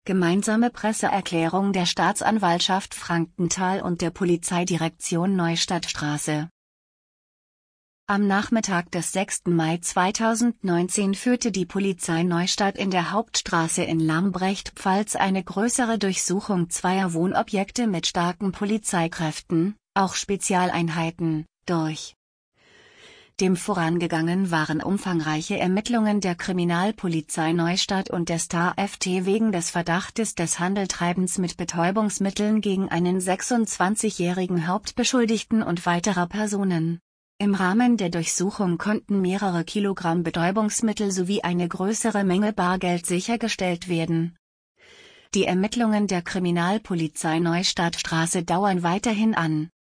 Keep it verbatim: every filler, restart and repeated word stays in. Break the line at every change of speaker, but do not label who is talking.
Gemeinsame Presseerklärung der Staatsanwaltschaft Frankenthal und der Polizeidirektion Neustadtstraße. Am Nachmittag des sechsten Mai zweitausendneunzehn führte die Polizei Neustadt in der Hauptstraße in Lambrecht-Pfalz eine größere Durchsuchung zweier Wohnobjekte mit starken Polizeikräften, auch Spezialeinheiten, durch. Dem vorangegangen waren umfangreiche Ermittlungen der Kriminalpolizei Neustadt und des T A F T wegen des Verdachtes des Handeltreibens mit Betäubungsmitteln gegen einen sechsundzwanzigjährigen Hauptbeschuldigten und weiterer Personen. Im Rahmen der Durchsuchung konnten mehrere Kilogramm Betäubungsmittel sowie eine größere Menge Bargeld sichergestellt werden. Die Ermittlungen der Kriminalpolizei Neustadtstraße dauern weiterhin an.